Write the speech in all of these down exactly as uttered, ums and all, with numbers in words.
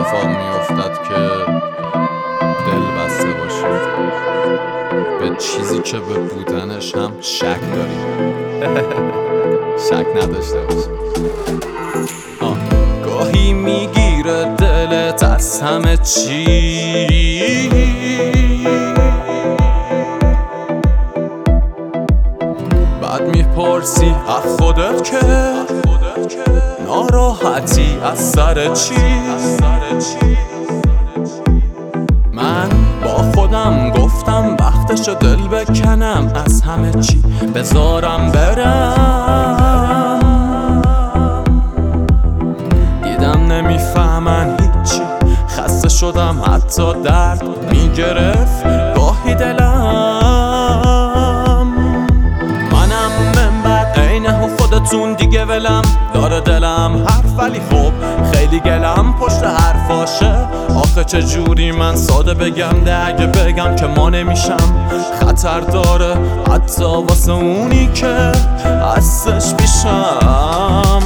اتفاق میافتد که دل بسته باشی به چیزی که به بودنش هم شک داری. شک نداشته باشی. آه. گاهی میگیره دلت از همه چی، بعد میپرسی از خودت که ناراحتی از سر چی. من با خودم گفتم وقتشو دل بکنم از همه چی، بذارم برم. دیدم نمیفهمن هیچی، خسته شدم حتی درد میگرفت گاهی دلم. منم من بعد عینه و خودتون دیگه ولم داره دلم حرف، ولی خب خیلی گلم پشت حرفاشه. آخه چه جوری من ساده بگم ده اگه بگم که ما نمیشم، خطر داره حتی واسه اونی که هستش پیشم.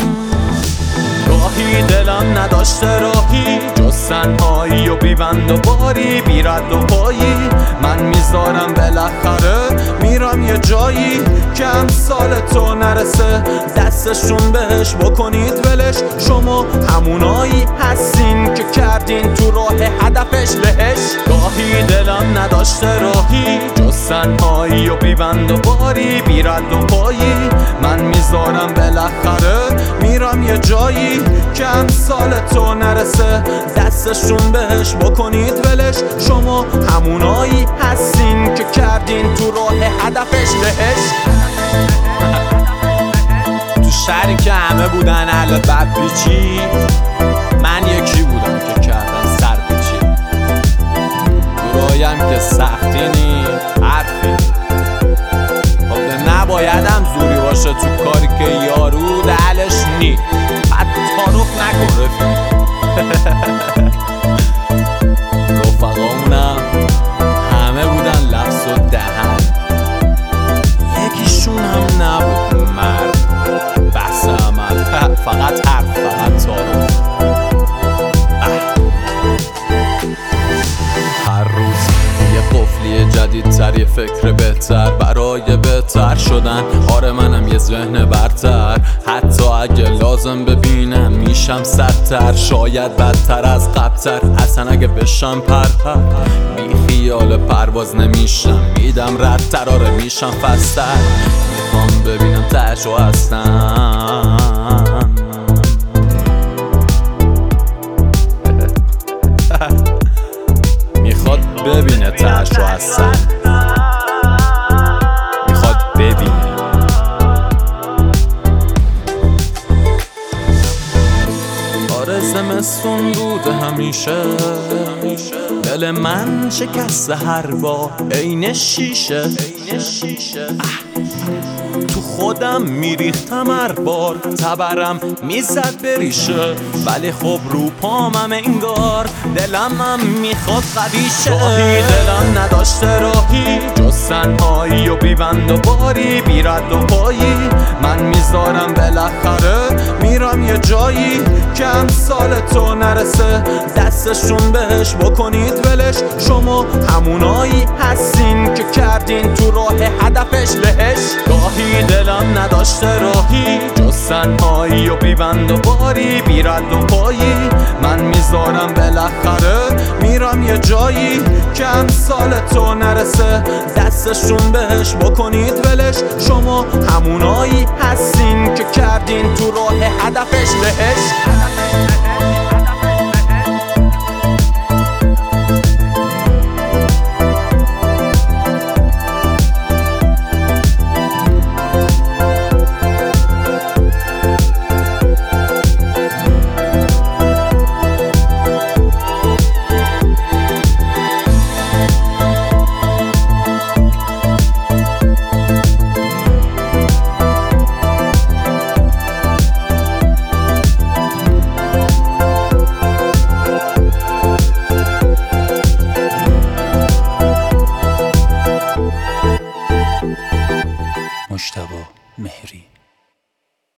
گاهی دلم نداشته راهی جز تنهایی و بیبند و باری، بی رد و پایی. من میذارم بالاخره میرم یه جایی که امثال تو نرسه، دستشون بهش بکنید ولش. شما همونایی هستین که کردین تو راه هدفش بهش. گاهی دلم نداشته راهی جز تنهایی و بیبند و باری، بی رد و پایی. من میذارم بالاخره میرم یه جایی که امثال تو نرسه، دستشون بهش بکنید ولش. شما همونایی هستین که کردین تو راه هدفش بهش. تو شهری که همه بودن اهل بد پیچی، من یکی بودم که کردن سر پیچی. تو رایم که سختی نی حرفی، خب نبایدم زوری باشه تو کاری که یارو دلش نی. حتی تعارف نکن رفیق. رفقامونم همه بودن لفظ و دهن، یکیشون هم نبود مرد. بحث عمل فقط حرف، فقط تعارف. هر روز یه قفلی جدیدتر، یه فکر بهتر برای بهتر شدن. آره منم یه ذهن برتر، حتی اگه لازم ببینم میشم سدتر، شاید بدتر از قبلتر. اصلا اگه بشم پرپر بی خیال پرواز نمیشم، میدم ردتر. آره میشم فستر، میخوام ببینم تهشو هستم. میخواد ببینه تهشو هستم، میخواد ببینه. آره زمستون بوده همیشه، دل من شکست هر بار عین شیشه. تو خودم میریختم هر بار، تبرم میزد بریشه، ولی خب رو پامم انگار دلم هم میخواد قویشه. گاهی دلم نداشته راهی جز تنهایی و بیبند و باری، بی رد و پایی. من میذارم بالاخره میرم یه جایی که امثال تو نرسه، دستشون بهش بکنید ولش. شما همونایی هستین که کردین تو راه هدفش بهش. گاهی دلم نداشته راهی جز تنهایی و بیبند و باری، بی رد و پایی. من میذارم بالاخره میرم یه جایی که امثال تو نرسه، دستشون بهش بکنید ولش. شما همونایی هستین که کردین تو راه هدفش بهش. مجتبی مهری.